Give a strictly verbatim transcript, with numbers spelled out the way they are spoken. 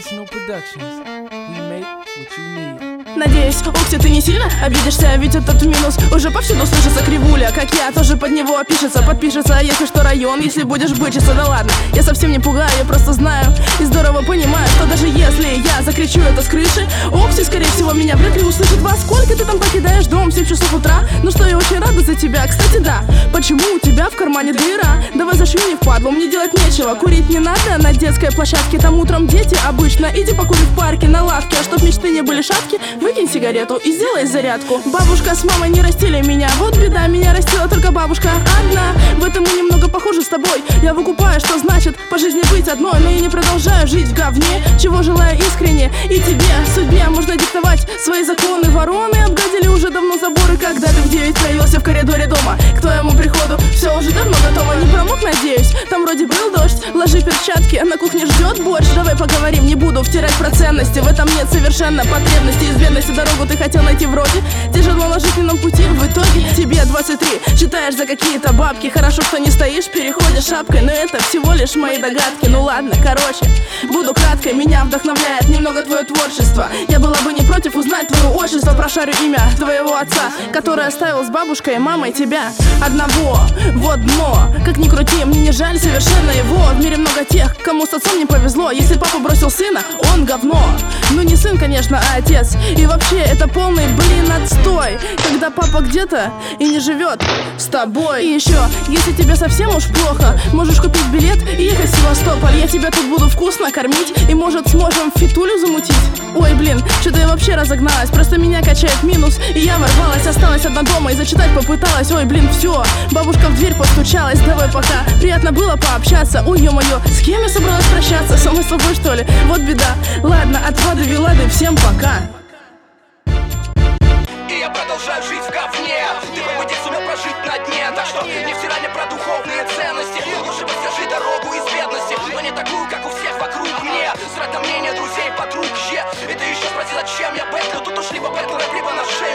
Emotional Productions. We make what you need. Надеюсь, Окси, ты не сильно обидишься, ведь этот минус уже повсюду слышится кривуля. Как я, тоже под него пишется, подпишется, если что район, если будешь бычиться. Да ладно, я совсем не пугаю, я просто знаю и здорово понимаю, что даже если я закричу это с крыши, Окси, скорее всего, меня вряд ли услышит. Во сколько ты там покидаешь дом? В семь часов утра? Ну что, я очень рада за тебя. Кстати, да, почему у тебя в кармане дыра? Давай зашью не впадлу, мне делать нечего. Курить не надо на детской площадке, там утром дети обычно. Иди покури в парке, на лавке, а чтоб мечты не были шатки, выкинь сигарету и сделай зарядку. Бабушка с мамой не растили меня, вот беда, меня растила только бабушка одна. В этом мы немного похожи с тобой. Я выкупаю, что значит по жизни быть одной, но я не продолжаю жить в говне, чего желаю искренне. И тебе, судьбе, можно диктовать свои законы. Вороны обгадили уже давно заборы, когда ты в девять проявился в коридоре дома. К твоему приходу все уже давно готово. Не промок, надеюсь, там вроде был дождь. Ложи перчатки, на кухне ждет борщ. Давай поговорим, не буду втирать про ценности. В этом нет совершенно потребности. Из бедности дорогу ты хотел найти вроде тяжело на жизненном пути. В итоге тебе двадцать три, читаешь за какие-то бабки. Хорошо, что не стоишь, переходишь шапкой, но это всего лишь мои догадки. Ну ладно, короче, буду краткой. Меня вдохновляет немного твое творчество. Я была бы не против узнать твое отчество. Прошарю имя твоего отца, который оставил с бабушкой и мамой тебя одного. Вот дно, как ни крути, мне не жаль совершенно его. В мире много тех, кому с отцом не повезло. Если папа бросил сына, он говно. Ну не сын, конечно, а отец. И вообще это полный, блин, отстой, когда папа где-то и не живет с тобой. И еще, если тебе совсем уж плохо, можешь купить билет и ехать в Севастополь. Я тебя тут буду вкусно кормить, и может сможем фитулю замутить. Ой, блин, что-то я вообще разогналась, просто меня качает минус, и я ворвалась, осталась одна дома и зачитать попыталась. Ой, блин, все, бабушка в дверь постучалась. Давай пока, приятно было пообщаться. Ой, ё-моё, с кем я собралась прощаться? Самой собой, что ли? Вот беда. Ладно, от Влады Вилады, всем пока. И я продолжаю жить в говне. Ты хоть бы день сумел прожить на дне. Так что не втирай мне про духовные ценности. Лучше подскажи дорогу из бедности, но не такую, как у всех вокруг мне. Срать на мнение друзей, подруг, е. И ты еще спроси, зачем я бэтлю. Тут уж либо бэтл рэп, либо на шее.